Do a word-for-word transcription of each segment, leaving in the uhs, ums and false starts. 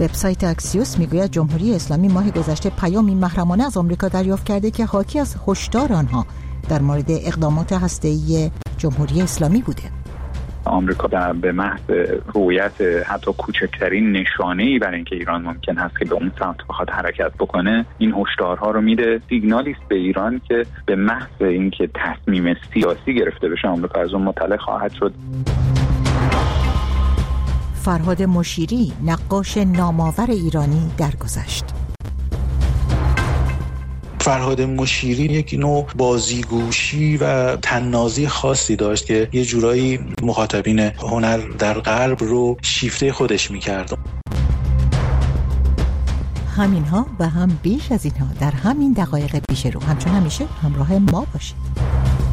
وبسایت اکسیوس میگوید جمهوری اسلامی ماه گذشته پیامی محرمانه از آمریکا دریافت کرده که حاکی از هشدار آنها در مورد اقدامات هسته‌ای جمهوری اسلامی بوده. آمریکا در به محض رؤیت حتی کوچکترین نشانه‌ای برای اینکه ایران ممکن است که به اون سمت بخواد حرکت بکنه این هشدارها رو میده. سیگنالی است به ایران که به محض اینکه تصمیم سیاسی گرفته بشه آمریکا از اون مطلع خواهد شد. فرهاد مشیری، نقاش نامآور ایرانی درگذشت. فرهاد مشیری یک نوع بازیگوشی و طنازی خاصی داشت که یه جورایی مخاطبین هنر در غرب رو شیفته خودش می‌کرد. همینها و هم بیش از اینها در همین دقایق پیش رو. همچون همیشه همراه ما باشید.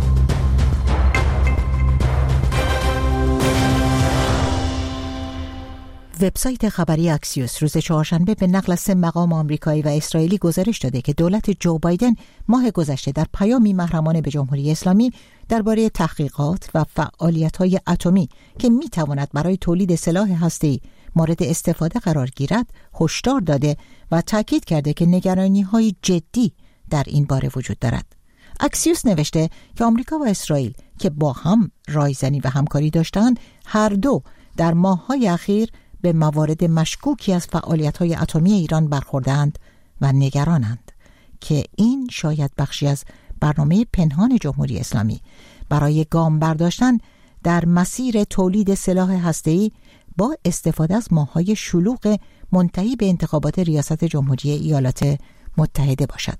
وبسایت خبری اکسیوس روز چهارشنبه به نقل از سه مقام آمریکایی و اسرائیلی گزارش داده که دولت جو بایدن ماه گذشته در پیامی محرمانه به جمهوری اسلامی درباره تحقیقات و فعالیت‌های اتمی که می‌تواند برای تولید سلاح هسته‌ای مورد استفاده قرار گیرد هشدار داده و تاکید کرده که نگرانی‌های جدی در این باره وجود دارد. اکسیوس نوشته که آمریکا و اسرائیل که با هم رایزنی و همکاری داشتند هر دو در ماه‌های اخیر به موارد مشکوکی از فعالیت‌های اتمی ایران برخوردند و نگرانند که این شاید بخشی از برنامه پنهان جمهوری اسلامی برای گام برداشتن در مسیر تولید سلاح هسته‌ای با استفاده از ماه‌های شلوغ منتهی به انتخابات ریاست جمهوری ایالات متحده باشد.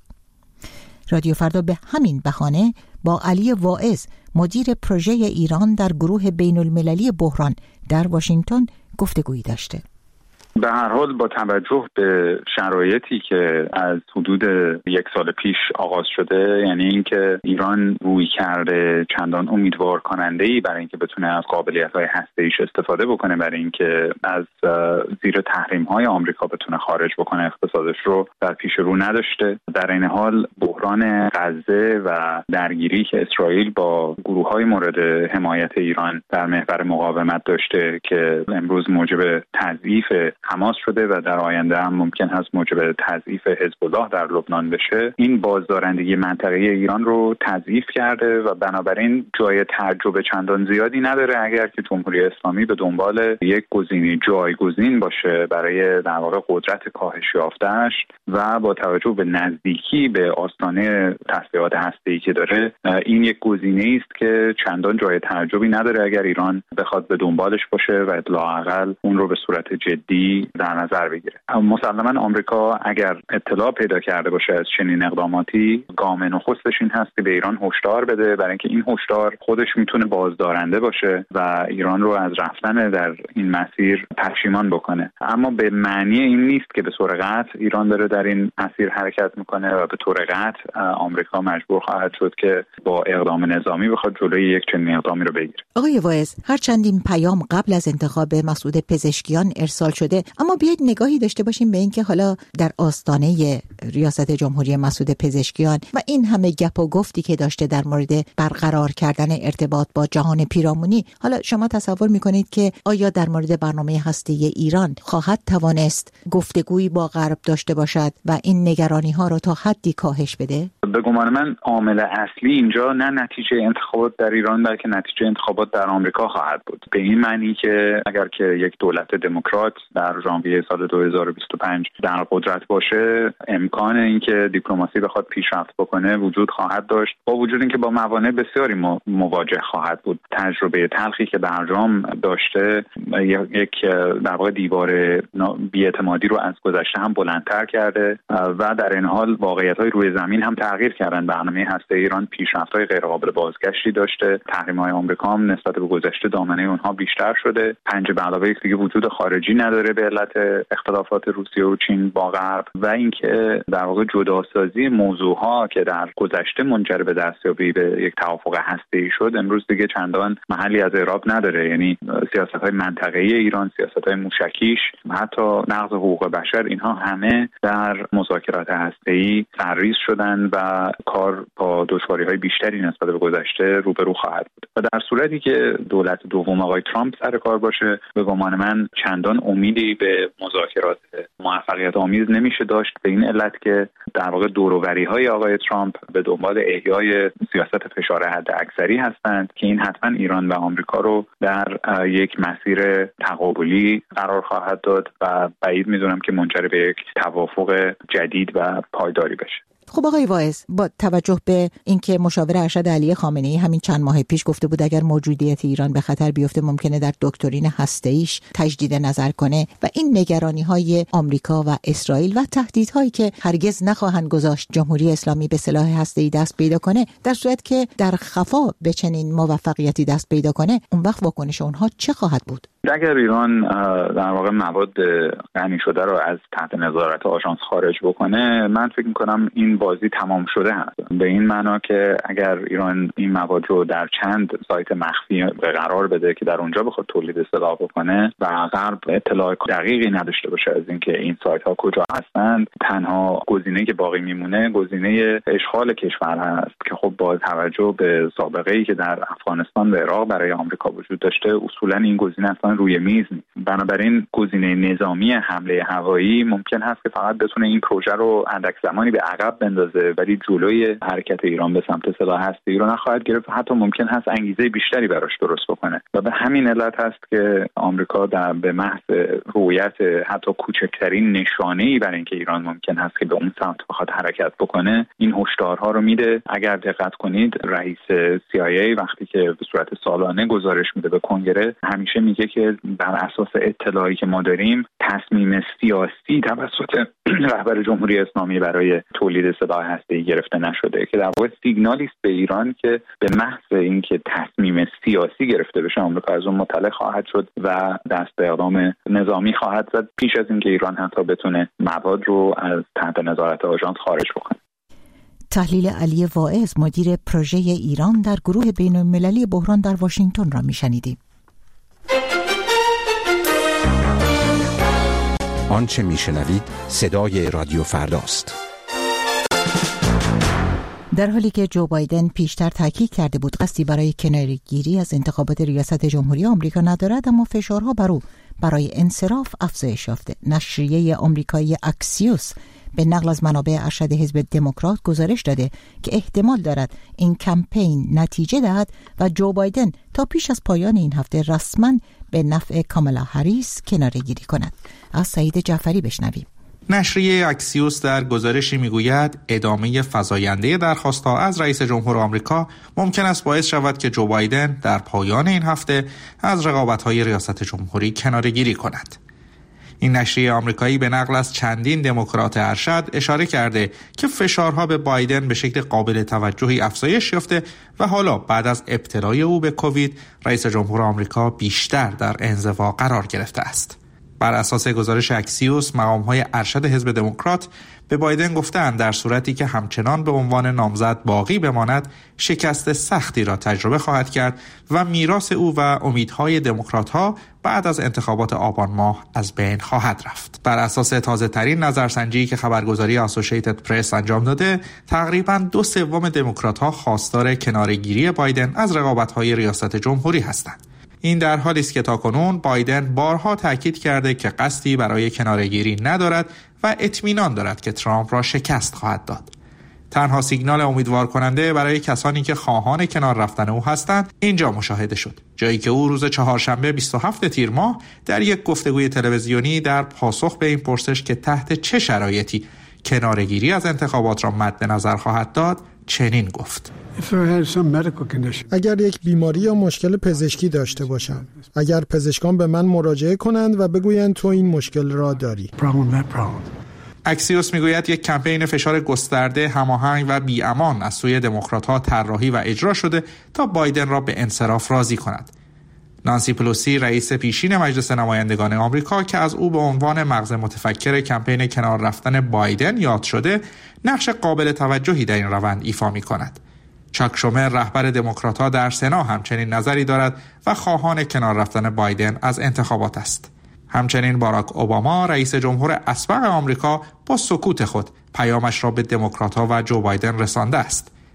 رادیو فردا به همین بهانه با علی واعظ مدیر پروژه ایران در گروه بین المللی بحران در واشنگتن گفتگویی داشته. به هر حال با توجه به شرایطی که از حدود یک سال پیش آغاز شده، یعنی اینکه ایران روی کرده چندان امیدوار کننده‌ای برای اینکه بتونه از قابلیت‌های هسته‌ایش استفاده بکنه برای اینکه از زیر تحریم‌های آمریکا بتونه خارج بکنه اقتصادش رو در پیش رو نداشته. در این حال بحران غزه و درگیری که اسرائیل با گروه‌های مورد حمایت ایران در محور مقاومت داشته که امروز موجب تضعیف حماس شده و در آینده هم ممکن هست موجب تضعیف حزب الله در لبنان بشه، این بازدارندگی منطقه‌ای ایران رو تضعیف کرده و بنابراین جای تعجب چندان زیادی نداره اگر که جمهوری اسلامی به دنبال یک گزینه جایگزین باشه برای در واقع قدرت کاهش یافته‌اش و با توجه به نزدیکی به آستانه تسلیحات هسته‌ای که داره، این یک گزینه‌ای است که چندان جای تعجبی نداره اگر ایران بخواد به دنبالش باشه و لااقل اون رو به صورت جدی در نظر بگیره. مسلماً آمریکا اگر اطلاع پیدا کرده باشه از چنین اقداماتی، گام نخستش این هست که به ایران هشدار بده، برای اینکه این هشدار خودش میتونه بازدارنده باشه و ایران رو از رفتن در این مسیر پشیمان بکنه. اما به معنی این نیست که به طور قطع ایران داره در این مسیر حرکت میکنه و به طور قطع آمریکا مجبور خواهد شد که با اقدام نظامی بخواد جلوی یک چنین اقدامی رو بگیره. آقای واعظ، هرچند این پیام قبل از انتخاب مسعود پزشکیان ارسال شده، اما بیایید نگاهی داشته باشیم به اینکه حالا در آستانه ریاست جمهوری مسعود پزشکیان و این همه گپ و گفتی که داشته در مورد برقرار کردن ارتباط با جهان پیرامونی، حالا شما تصور میکنید که آیا در مورد برنامه هسته‌ای ایران خواهد توانست گفتگویی با غرب داشته باشد و این نگرانی ها رو تا حدی کاهش بده؟ به گمان من عامل اصلی اینجا نه نتیجه انتخابات در ایران بلکه نتیجه انتخابات در آمریکا خواهد بود. به این معنی که اگر که یک دولت دموکرات در ژانویه سال دو هزار و بیست و پنج در قدرت باشه، امکان اینکه دیپلماسی بخواد پیشرفت بکنه وجود خواهد داشت، با وجود اینکه با موانع بسیاری مواجه خواهد بود. تجربه تلخی که برجام داشته یک در واقع دیوار بی‌اعتمادی رو از گذشته هم بلندتر کرده و در این حال واقعیت‌های روی زمین هم تغییر کردن. برنامه هسته ایران پیشرفت‌های غیرقابل بازگشتی داشته. تحریم‌های آمریکا هم نسبت به گذشته دامنه اونها بیشتر شده. پنج به علاوه یک دیگه وجود خارجی نداره به علت اختلافات روسیه و چین با غرب و اینکه در واقع جداسازی موضوعها که در گذشته منجر به دستیابی به یک توافق هسته‌ای شد امروز دیگه چندان محلی از اعراب نداره. یعنی سیاست‌های منطقه‌ای ایران، سیاست‌های موشکیش، حتی نقض حقوق بشر، اینها همه در مذاکرات هسته‌ای سرریز شدن و کار با دشواری‌های بیشتری نسبت به گذشته روبرو خواهد بود. و در صورتی که دولت دوم آقای ترامپ سر کار باشه، به گمان من چندان امیدی رسیدگی به مذاکرات موفقیت آمیز نمیشه داشت، به این علت که در واقع دور و بری‌های آقای ترامپ به دنبال احیای سیاست فشار حد اکثری هستند که این حتما ایران و آمریکا رو در یک مسیر تقابلی قرار خواهد داد و بعید میدونم که منجر به یک توافق جدید و پایداری بشه. خب آقای واعظ، با توجه به اینکه مشاور ارشد علی خامنه‌ای همین چند ماه پیش گفته بود اگر موجودیت ایران به خطر بیفته ممکنه در دکترین هسته‌ایش تجدید نظر کنه و این نگرانی‌های آمریکا و اسرائیل و تهدیدهایی که هرگز نخواهند گذاشت جمهوری اسلامی به سلاح هسته‌ای دست پیدا کنه، در صورت که در خفا به چنین موفقیتی دست پیدا کنه، اون وقت واکنش اونها چه خواهد بود؟ اگر ایران در واقع مواد غنی شده رو از تحت نظارت آژانس خارج بکنه، من فکر می‌کنم این بازی تمام شده هست. به این معنا که اگر ایران این مواد رو در چند سایت مخفی قرار بده که در اونجا بخواد تولید سلاح بکنه و غرب اطلاع دقیقی نداشته باشه از اینکه این سایت ها کجا هستند، تنها گزینه‌ای که باقی میمونه گزینه اشغال کشور هست که خب با توجه به سابقه‌ای که در افغانستان و عراق برای آمریکا وجود داشته، اصولا این گزینه اصلا روی میز نیست. بنابراین گزینه نظامی حمله هوایی ممکن هست که فقط بتونه این پروژه رو اندک زمانی به عقب بندازه، ولی جلوی حرکت ایران به سمت سلاح هسته‌ای رو نخواهد گرفت، حتی ممکن هست انگیزه بیشتری براش درست بکنه. و به همین علت هست که آمریکا در به محض رؤیت حتی کوچکترین نشانه‌ای برای اینکه ایران ممکن هست که به اون سمت بخواد حرکت بکنه، این هشدارها رو میده. اگر دقت کنید، رئیس سی آی ای وقتی که به صورت سالانه گزارش میده به کنگره، همیشه میگه که بر اساس اطلاعی که ما داریم تصمیم سیاسی توسط رهبر جمهوری اسلامی برای تولید سلاح هسته‌ای گرفته نشده، که در واقع سیگنالی است به ایران که به محض اینکه تصمیم سیاسی گرفته بشه آمریکا از اون مطلع خواهد شد و دست به اقدام نظامی خواهد زد پیش از اینکه ایران حتی بتونه مواد رو از تحت نظارت آژانس خارج بکنه. تحلیل علی واعظ، مدیر پروژه ایران در گروه بین‌المللی بحران در واشنگتن را میشنیدیم. آنچه میشنوید صدای رادیو فرداست. در حالی که جو بایدن پیشتر تاکید کرده بود قصدی برای کناره‌گیری از انتخابات ریاست جمهوری آمریکا ندارد، اما فشارها بر او برای انصراف افزایش یافته. نشریه آمریکایی اکسیوس به نقل از منابع ارشد حزب دموکرات گزارش داده که احتمال دارد این کمپین نتیجه دهد و جو بایدن تا پیش از پایان این هفته رسما به نفع کامالا هریس کناره‌گیری کند. از سعید جعفری بشنویم. نشریه اکسیوس در گزارشی میگوید ادامه فزاینده درخواست‌ها از رئیس جمهور آمریکا ممکن است باعث شود که جو بایدن در پایان این هفته از رقابت‌های ریاست جمهوری کناره‌گیری کند. این نشریه آمریکایی به نقل از چندین دموکرات ارشد اشاره کرده که فشارها به بایدن به شکل قابل توجهی افزایش یافته و حالا بعد از ابتلای او به کووید، رئیس جمهور آمریکا بیشتر در انزوا قرار گرفته است. بر اساس گزارش اکسیوس، مقام‌های ارشد حزب دموکرات به بایدن گفتند در صورتی که همچنان به عنوان نامزد باقی بماند، شکست سختی را تجربه خواهد کرد و میراث او و امیدهای دموکرات‌ها بعد از انتخابات آبان ماه از بین خواهد رفت. بر اساس تازه‌ترین نظرسنجی که خبرگزاری اسوسییتد پرس انجام داده، تقریباً دو سوم دموکرات‌ها خواستار کناره‌گیری بایدن از رقابت‌های ریاست جمهوری هستند. این در حالی است که تاکنون بایدن بارها تاکید کرده که قصدی برای کناره‌گیری ندارد و اطمینان دارد که ترامپ را شکست خواهد داد. تنها سیگنال امیدوار کننده برای کسانی که خواهان کنار رفتن او هستند اینجا مشاهده شد، جایی که او روز چهارشنبه بیست و هفتم تیر ماه در یک گفتگوی تلویزیونی در پاسخ به این پرسش که تحت چه شرایطی کناره‌گیری از انتخابات را مد نظر خواهد داد چنین گفت: اگر یک بیماری یا مشکل پزشکی داشته باشم، اگر پزشکان به من مراجعه کنند و بگویند تو این مشکل را داری. اکسیوس میگوید یک کمپین فشار گسترده، هماهنگ و بی‌امان از سوی دموکرات‌ها طراحی و اجرا شده تا بایدن را به انصراف راضی کند. نانسی پلوسی، رئیس پیشین مجلس نمایندگان آمریکا که از او به عنوان مغز متفکر کمپین کنار رفتن بایدن یاد شده، نقش قابل توجهی در این روند ایفا می‌کند. چاک شومر، رهبر دموکرات‌ها در سنا، همچنین نظری دارد و خواهان کنار رفتن بایدن از انتخابات است. همچنین باراک اوباما، رئیس جمهور اسبق آمریکا، با سکوت خود پیامش را به دموکرات‌ها و جو بایدن رسانده است.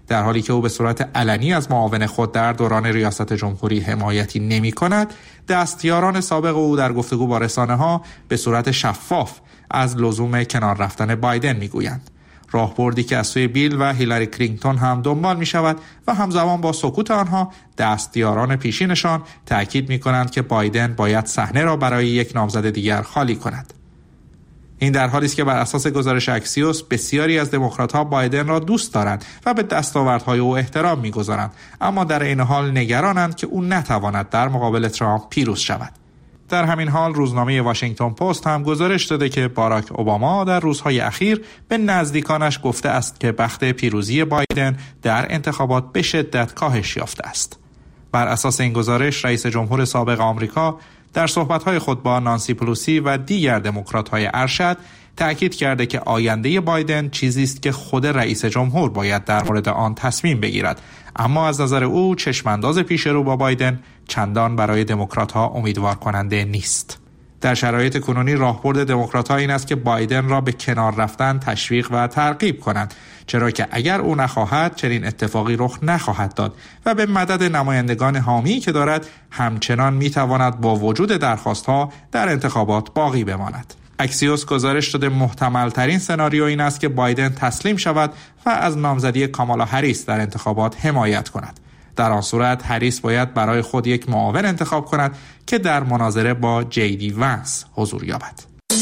در حالی که او به صورت علنی از معاون خود در دوران ریاست جمهوری حمایتی نمی کند، دستیاران سابق او در گفتگو با رسانه‌ها به صورت شفاف از لزوم کنار رفتن بایدن می گویند. راهبردی که از سوی بیل و هیلاری کلینتون هم دنبال می شود و همزمان با سکوت آنها دستیاران پیشینشان تأکید می کنند که بایدن باید صحنه را برای یک نامزد دیگر خالی کند. این در حالی است که بر اساس گزارش اکسیوس بسیاری از دموکرات‌ها بایدن را دوست دارند و به دستاوردهای او احترام می‌گذارند، اما در این حال نگرانند که او نتواند در مقابل ترامپ پیروز شود. در همین حال روزنامه واشنگتن پست هم گزارش داده که باراک اوباما در روزهای اخیر به نزدیکانش گفته است که بخت پیروزی بایدن در انتخابات به شدت کاهش یافته است. بر اساس این گزارش رئیس جمهور سابق آمریکا در صحبت‌های خود با نانسی پلوسی و دیگر دموکرات‌های ارشد تأکید کرده که آینده بایدن چیزی است که خود رئیس جمهور باید در مورد آن تصمیم بگیرد، اما از نظر او چشمانداز پیش رو با بایدن چندان برای دموکرات‌ها امیدوار کننده نیست. در شرایط کنونی راهبرد دموکرات‌ها این است که بایدن را به کنار رفتن تشویق و ترغیب کنند، چرا که اگر او نخواهد چنین اتفاقی رخ نخواهد داد و به مدد نمایندگان حامی که دارد همچنان میتواند با وجود درخواست‌ها در انتخابات باقی بماند. اکسیوس گزارش داده محتمل ترین سناریو این است که بایدن تسلیم شود و از نامزدی کامالا هریس در انتخابات حمایت کند. در آن صورت هریس باید برای خود یک معاون انتخاب کند که در مناظره با جی دی ونس حضور یابد.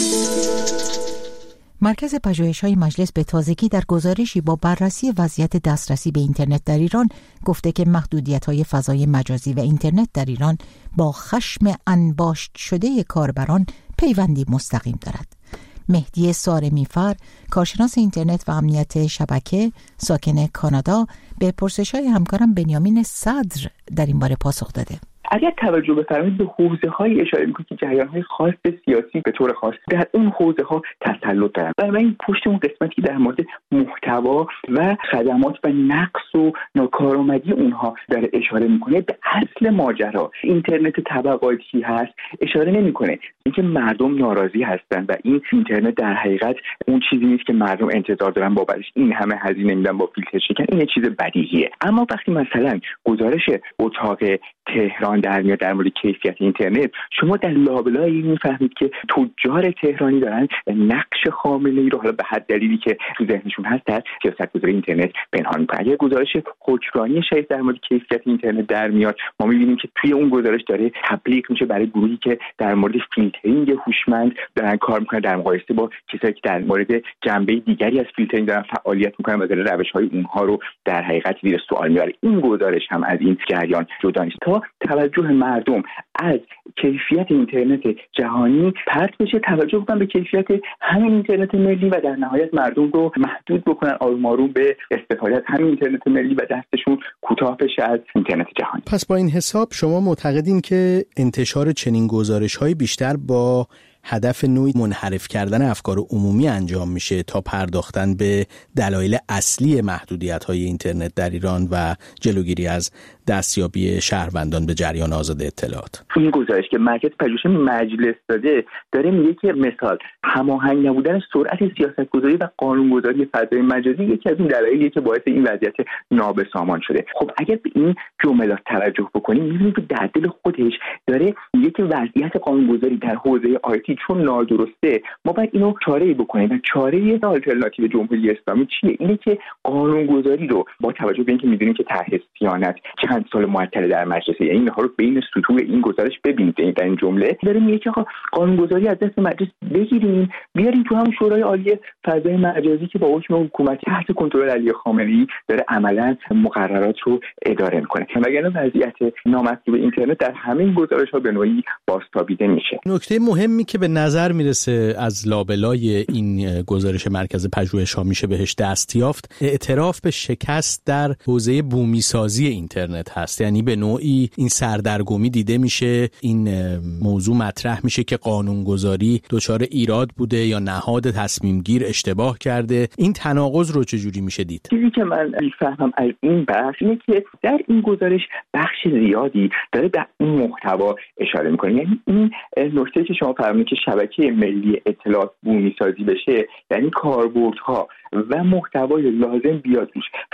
مرکز پژوهش‌های مجلس به تازگی در گزارشی با بررسی وضعیت دسترسی به اینترنت در ایران گفته که محدودیت‌های فضای مجازی و اینترنت در ایران با خشم انباشت شده کاربران پیوندی مستقیم دارد. مهدی سارمیفر، کارشناس اینترنت و امنیت شبکه ساکن کانادا، به پرسش‌های همکارم بنیامین صدر در این باره پاسخ داده. اگر توجه بفرمایید به حوزه‌های اشاره می‌کنید که جریان‌های خاص سیاسی به طور خاص در اون حوزه‌ها تسلط دارن. برای این پشت اون قسمتی در مورد محتوا و خدمات و نقص و ناکارآمدی اونها در اشاره می‌کنه، به اصل ماجرا اینترنت طبقاتی هست اشاره نمی‌کنه. اینکه مردم ناراضی هستن و این اینترنت در حقیقت اون چیزی نیست که مردم انتظار دارن بابتش این همه هزینه میدن با فیلتر شکن، این چیز بدیهیه. اما وقتی مثلا گزارش اتاق تهران در میاد در مورد کیفیت اینترنت، شما در لابلای میفهمید که تجار تهرانی دارن نقش خامنه‌ای رو حالا به هر دلیلی که تو ذهنشون هست در سیاست‌گذاری اینترنت پنهان می‌کنن. اگر گزارش حکمرانی شهید در مورد کیفیت اینترنت در میاد، ما می‌بینیم که توی اون گزارش داره تبلیغ میشه برای گروهی که در مورد فیلترینگ هوشمند دارن کار می‌کنن در مقایسه با کسایی که در مورد جنبه دیگری از فیلترینگ دارن فعالیت می‌کنن و داره روش‌های اونها رو در حقیقت زیر سوال می‌بره. این گزارش هم از این جریان جدا نیست تا توجه مردم از کیفیت اینترنت جهانی پرت بشه، توجه کنن به کیفیت همین اینترنت ملی و در نهایت مردم رو محدود بکنن آروم آروم به استفاده از همین اینترنت ملی و دستشون کوتاه بشه از اینترنت جهانی. پس با این حساب شما معتقدین که انتشار چنین گزارش‌های بیشتر با هدف نوعی منحرف کردن افکار عمومی انجام میشه تا پرداختن به دلایل اصلی محدودیت‌های اینترنت در ایران و جلوگیری از دستیابی شهروندان به جریان آزاد اطلاعات. این گزارش که مرکز پژوهش مجلس داده داره میگه که مثال هماهنگ نبودن سرعت سیاست‌گذاری و قانون‌گذاری فضای مجازی یکی از این دلایلیه که باعث این وضعیت نابسامان شده. خب اگر به این جملات توجه بکنیم می‌بینیم که در دل خودش داره میگه که وضعیت قانون‌گذاری در حوزه آیتی چون نادرسته، ما باید اینو چاره‌ای بکنیم و چاره آلترناتیو جمهوری اسلامی چیه؟ اینه که قانون‌گذاری رو با توجه به اینکه می‌دونیم که طرح صیانت چند سال معطل در مجلس، یعنی اینها رو بین سطوح این گزارش ببینید در این جمله داره میگه که قانون‌گذاری از دست مجلس بگیریم بیاریم تو هم شورای عالی فضای مجازی که با حکم حکومت تحت کنترل علی خامنه‌ای داره عملاً مقررات رو اداره می‌کنه. وگرنه وضعیت نامطلوب اینترنت در همین گزارش‌ها به نوعی بازتابیده میشه. نکته مهمی که به نظر میرسه از لابلای این گزارش مرکز پژوهش‌ها میشه بهش دست یافت، اعتراف به شکست در حوزه بومی سازی اینترنت هست. یعنی به نوعی این سردرگمی دیده میشه، این موضوع مطرح میشه که قانونگذاری دچار ایراد بوده یا نهاد تصمیم گیر اشتباه کرده. این تناقض رو چجوری میشه دید؟ چیزی که من میفهمم از این بحث اینه که در این گزارش بخش زیادی داره به این محتوا اشاره میکنه. یعنی این نکته که شما فرمودید که شبکه ملی اطلاعات بومی سازی بشه، یعنی کاربردها و محتوای لازم بیاد روش،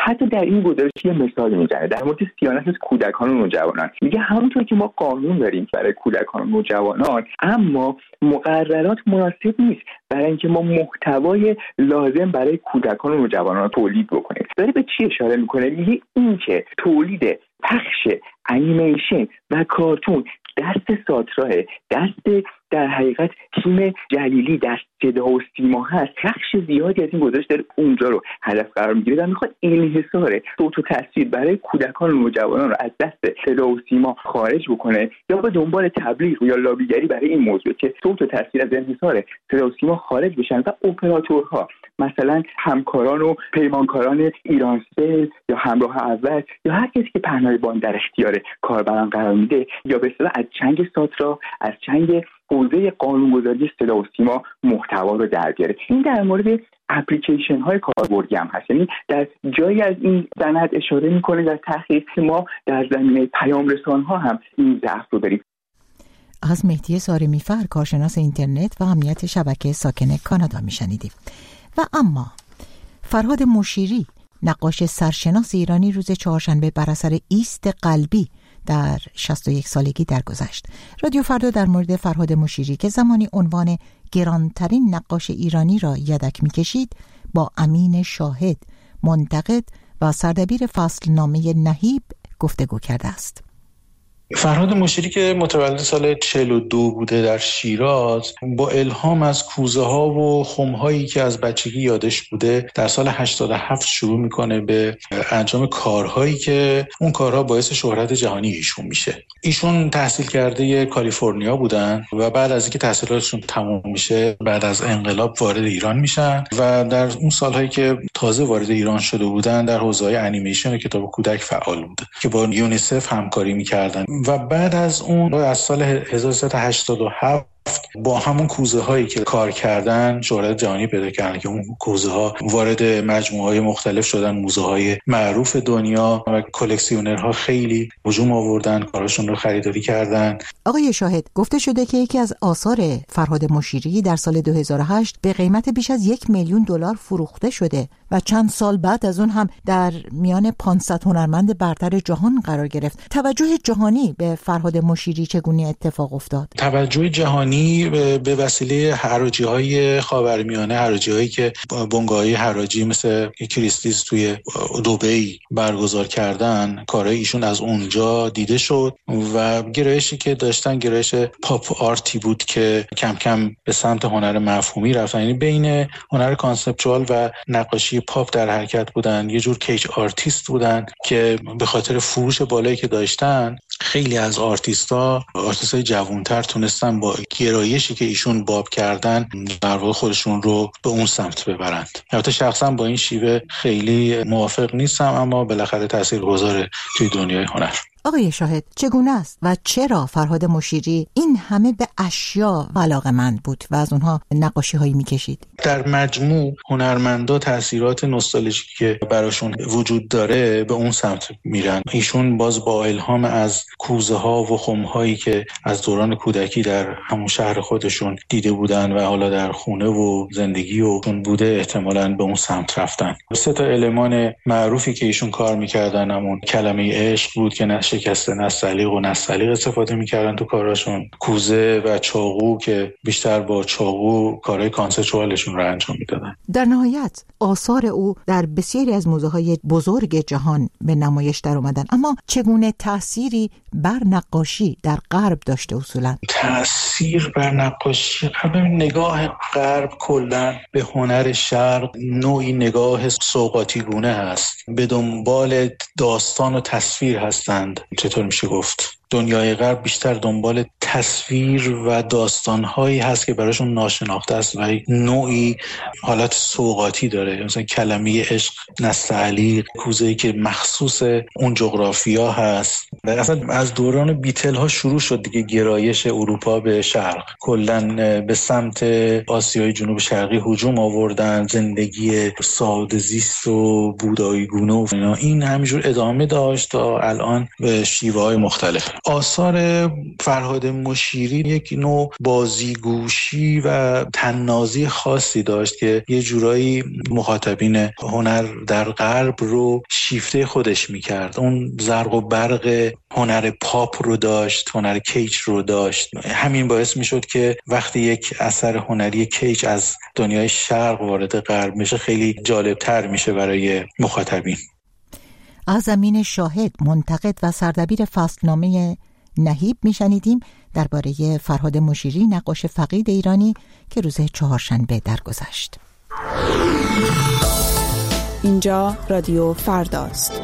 حتی در این گزارش یه مثال میزنه در مورد صیانت از کودکان و نوجوانان. میگه همونطور که ما قانون داریم برای کودکان و نوجوانان، اما مقررات مناسب نیست برای اینکه ما محتوای لازم برای کودکان و نوجوانان تولید بکنیم. داره به چی اشاره میکنه؟ میگه این که تولید پخش انیمیشن و کارتون دست ساتراه، دست در حقیقت تیم جلیلی، دست صدا و سیما هست. بخش زیادی از این گزارش داره اونجا رو هدف قرار میگیره و میخواد انحصار صوت و تصویر برای کودکان و نوجوانان رو از دست صدا و سیما خارج بکنه، یا به دنبال تبلیغ یا لابیگری برای این موضوع که صوت و تصویر از انحصار صدا و سیما خارج بشن و اپراتورها مثلا همکاران و پیمانکاران ایرانسل یا همراه اول یا هر کسی که پهنای باند در اختیار کاربران قرار میده، یا به اصطلاح از چنگ ساترا، از چنگ حوزه قانونگذاری صدا و سیما محتوا رو در بیاره. این در مورد اپلیکیشن های کاربردی هم هست. یعنی در جایی از این سند اشاره میکنه در تحقیق که ما در زمینه پیام رسان ها هم این ضعف رو داریم. از مهدی سارمیفر، کارشناس اینترنت و امنیت شبکه ساکن کانادا میشنیدیم. و اما فرهاد مشیری، نقاش سرشناس ایرانی، روز چهارشنبه بر اثر ایست قلبی در شصت و یک سالگی درگذشت. رادیو فردا در مورد فرهاد مشیری که زمانی عنوان گرانترین نقاش ایرانی را یدک می‌کشید با امین شاهد، منتقد و سردبیر فصل نامه نهیب گفتگو کرده است. فرهاد مشیری که متولد سال چهل و دو بوده در شیراز، با الهام از کوزه ها و خم هایی که از بچگی یادش بوده در سال هشتاد و هفت شروع میکنه به انجام کارهایی که اون کارها باعث شهرت جهانی ایشون میشه. ایشون تحصیل کرده کالیفرنیا بودن و بعد از اینکه تحصیلاتشون تمام میشه بعد از انقلاب وارد ایران میشن و در اون سالهایی که تازه وارد ایران شده بودن در حوزه انیمیشن و کتاب کودک فعال بوده که با یونیسف همکاری میکردن و بعد از اون از سال هزار و سیصد و هشتاد و هفت با همون کوزه هایی که کار کردن شهرت جهانی پیدا کردن که اون کوزه ها وارد مجموعه های مختلف شدن، موزه های معروف دنیا و کلکسیونرها خیلی هجوم آوردن، کاراشون رو خریداری کردن. آقای شاهد، گفته شده که یکی از آثار فرهاد مشیری در سال دو هزار و هشت به قیمت بیش از یک میلیون دلار فروخته شده و چند سال بعد از اون هم در میان پانصد هنرمند برتر جهان قرار گرفت. توجه جهانی به فرهاد مشیری چگونه اتفاق افتاد؟ توجه جهانی به وسیله حراجی‌های خاورمیانه، حراجی‌هایی که بنگاه‌های حراجی مثل کریستیز توی دبی برگزار کردن، کارهای ایشون از اونجا دیده شد و گرایشی که داشتن گرایش پاپ آرتی بود که کم کم به سمت هنر مفهومی رفتن، یعنی بین هنر کانسپچوال و نقاشی پاپ در حرکت بودن. یه جور کیج آرتیست بودن که به خاطر فروش بالایی که داشتن خیلی از آرتیستا آرتیستای جوان‌تر تونستن با گرایشی که ایشون باب کردن در واقع خودشون رو به اون سمت ببرند. البته شخصا با این شیوه خیلی موافق نیستم، اما بالاخره تاثیرگذاره توی دنیای هنر. آقای شاهد، چگونه است و چرا فرهاد مشیری این همه به اشیا علاقه‌مند بود و از اونها نقاشی هایی می‌کشید؟ در مجموع هنرمندا تاثیرات نوستالژیکی که براشون وجود داره به اون سمت میرن. ایشون باز با الهام از کوزه ها و خم هایی که از دوران کودکی در همون شهر خودشون دیده بودن و حالا در خونه و زندگی و اون بوده احتمالاً به اون سمت رفتن. سه تا المان معروفی که ایشون کار می‌کردن همون کلمه عشق بود که شکست نستعلیق و نستعلیق استفاده میکردن تو کاراشون، کوزه و چاقو که بیشتر با چاقو کارهای کانسپچوالشون رو انجام میدادن. در نهایت آثار او در بسیاری از موزه‌های بزرگ جهان به نمایش در اومدن، اما چگونه تأثیری بر نقاشی در غرب داشته اصولا؟ تأثیر بر نقاشی قبل نگاه غرب کلا به هنر شرق نوعی نگاه سوغاتی گونه هست، به دنبال داستان و تصویر هستند. چطور میشه گفت؟ دنیای غرب بیشتر دنبال تصویر و داستان‌هایی هست که براشون ناشناخته است و نوعی حالت سوغاتی داره. مثلا کلمه عشق، نستعلیق، کوزه‌ای که مخصوص اون جغرافیا هست. و اصلا از دوران بیتل ها شروع شد دیگه گرایش اروپا به شرق، کلاً به سمت آسیای جنوب شرقی هجوم آوردن، زندگی ساده زیست و بودایی گونه و اینا. این همینجور ادامه داشت تا الان به شیوه‌های مختلف. آثار فرهاد مشیری یک نوع بازیگوشی و طنازی خاصی داشت که یه جورایی مخاطبین هنر در غرب رو شیفته خودش میکرد. اون زرق و برق هنر پاپ رو داشت، هنر کیج رو داشت. همین باعث میشد که وقتی یک اثر هنری کیج از دنیای شرق وارد غرب میشه خیلی جالبتر میشه برای مخاطبین. از امین شاهد، منتقد و سردبیر فصلنامه نهیب میشنیدیم درباره فرهاد مشیری، نقاش فقید ایرانی که روز چهارشنبه درگذشت. اینجا رادیو فرداست.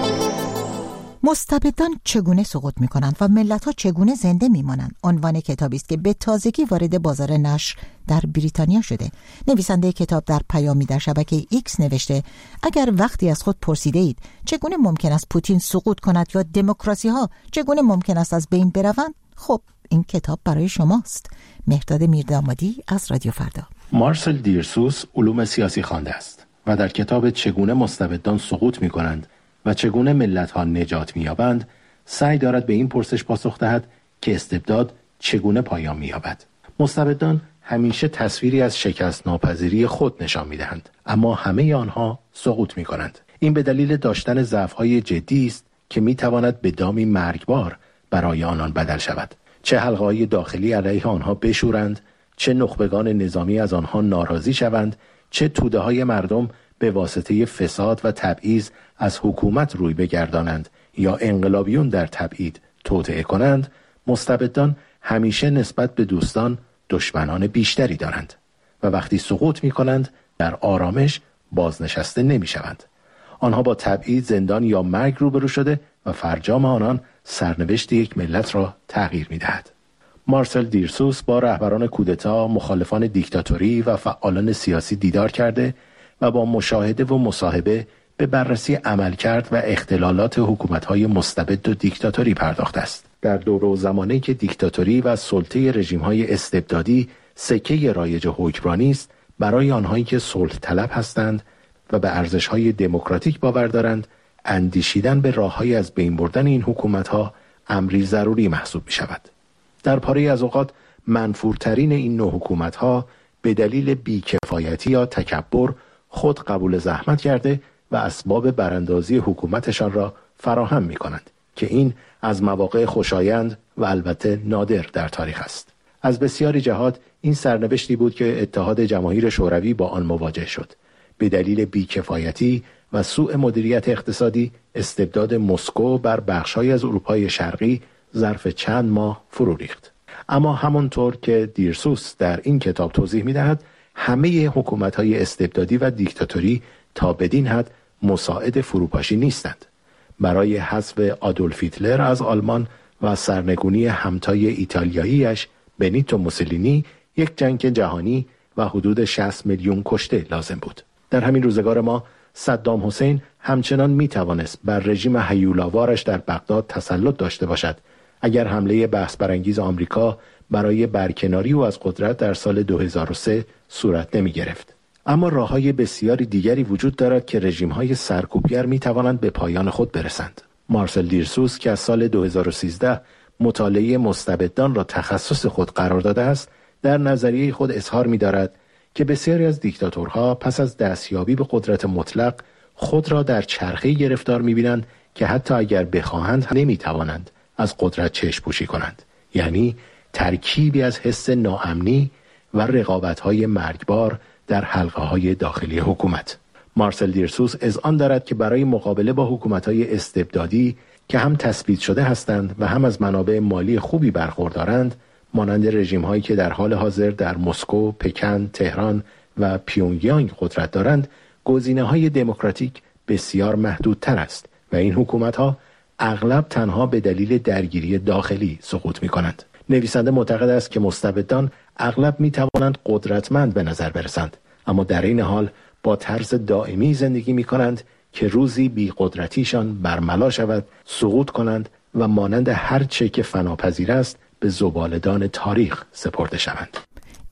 مستبدان چگونه سقوط می‌کنند و ملت‌ها چگونه زنده می‌مانند عنوان کتابی است که به تازگی وارد بازار نشر در بریتانیا شده. نویسنده کتاب در پیامی در شبکه ایکس نوشته: اگر وقتی از خود پرسیده اید چگونه ممکن است پوتین سقوط کند یا دموکراسی‌ها چگونه ممکن است از بین بروند، خب این کتاب برای شماست. مهرداد میردامادی از رادیو فردا. مارسل دیرسوس علوم سیاسی خوانده است و در کتاب چگونه مستبدان سقوط می‌کنند و چگونه ملت‌ها نجات می‌یابند سعی دارد به این پرسش پاسخ دهد که استبداد چگونه پایان می‌یابد. مستبدان همیشه تصویری از شکست ناپذیری خود نشان می‌دهند، اما همه آنها سقوط می‌کنند. این به دلیل داشتن ضعف‌های جدی است که می‌تواند به دامی مرگبار برای آنان بدل شود. چه حلقه‌های داخلی علیه آنها بشورند، چه نخبگان نظامی از آنها ناراضی شوند، چه توده‌های مردم به واسطه فساد و تبعیض از حکومت روی بگردانند یا انقلابیون در تبعید توطئه کنند، مستبدان همیشه نسبت به دوستان دشمنان بیشتری دارند و وقتی سقوط می کنند در آرامش بازنشسته نمی شوند. آنها با تبعید، زندان یا مرگ روبرو شده و فرجام آنان سرنوشت یک ملت را تغییر می دهد. مارسل دیرسوس با رهبران کودتا، مخالفان دیکتاتوری و فعالان سیاسی دیدار کرده و با مشاهده و مصاحبه به بررسی عملکرد و اختلالات حکومت‌های مستبد و دیکتاتوری پرداخته است. در دوره و زمانی که دیکتاتوری و سلطه رژیم‌های استبدادی سکه رایج حکمرانی است، برای آنهایی که صلح طلب هستند و به ارزش‌های دموکراتیک باور دارند، اندیشیدن به راه‌های از بین بردن این حکومت‌ها امری ضروری محسوب می‌شود. در پاره از اوقات منفورترین این نوع حکومت‌ها به دلیل بیکفایتی یا تکبر خود قبول زحمت کرده و اسباب براندازی حکومتشان را فراهم می کنند که این از مواقع خوشایند و البته نادر در تاریخ است. از بسیاری جهات این سرنوشتی بود که اتحاد جماهیر شوروی با آن مواجه شد. به دلیل بیکفایتی و سوء مدیریت اقتصادی استبداد مسکو بر بخش‌های از اروپای شرقی ظرف چند ماه فرو ریخت. اما همانطور که دیرسوس در این کتاب توضیح می‌دهد، همه حکومت‌های استبدادی و دیکتاتوری تا بدین حد مساعد فروپاشی نیستند. برای حذف آدولف هیتلر از آلمان و سرنگونی همتای ایتالیاییش بنیتو موسولینی یک جنگ جهانی و حدود شصت میلیون کشته لازم بود. در همین روزگار ما صدام حسین همچنان میتوانست بر رژیم هیولاوارش در بغداد تسلط داشته باشد اگر حمله بحث برانگیز آمریکا برای برکناری او از قدرت در سال دو هزار و سه صورت نمی گرفت. اما راه‌های بسیاری دیگری وجود دارد که رژیم‌های سرکوبگر می‌توانند به پایان خود برسند. مارسل دیرسوس که از سال دو هزار و سیزده مطالعه مستبدان را تخصص خود قرار داده است، در نظریه خود اظهار می‌دارد که بسیاری از دیکتاتورها پس از دستیابی به قدرت مطلق خود را در چرخه‌ای گرفتار می‌بینند که حتی اگر بخواهند نمی‌توانند از قدرت چشم‌پوشی کنند. یعنی ترکیبی از حس ناامنی و رقابت‌های مرگبار در حلقه‌های داخلی حکومت. مارسل دیرسوس اذعان دارد که برای مقابله با حکومت‌های استبدادی که هم تثبیت شده هستند و هم از منابع مالی خوبی برخوردارند، مانند رژیم‌هایی که در حال حاضر در مسکو، پکن، تهران و پیونگیانگ قدرت دارند، گزینه‌های دموکراتیک بسیار محدودتر است و این حکومت‌ها اغلب تنها به دلیل درگیری داخلی سقوط می‌کنند. نویسنده معتقد است که مستبدان اغلب می‌توانند قدرتمند به نظر برسند، اما در این حال با طرز دائمی زندگی می‌کنند که روزی بی قدرتیشان برملا شود، سقوط کنند و مانند هر چه که فناپذیر است به زباله‌دان تاریخ سپرده شوند.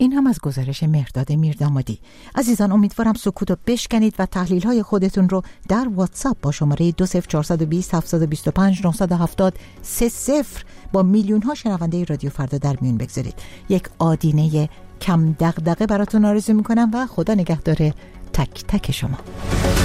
این هم از گزارش مهرداد میردامادی. عزیزان، امیدوارم سکوت رو بشکنید و تحلیل های خودتون رو در واتساپ با شماره دو صفر چهار دو صفر هفت دو پنج نه هفت صفر سه صفر با میلیون ها شنونده رادیو فردا در میون بگذارید. یک آدینه کم دغدغه براتون آرزو میکنم و خدا نگهدار تک تک شما.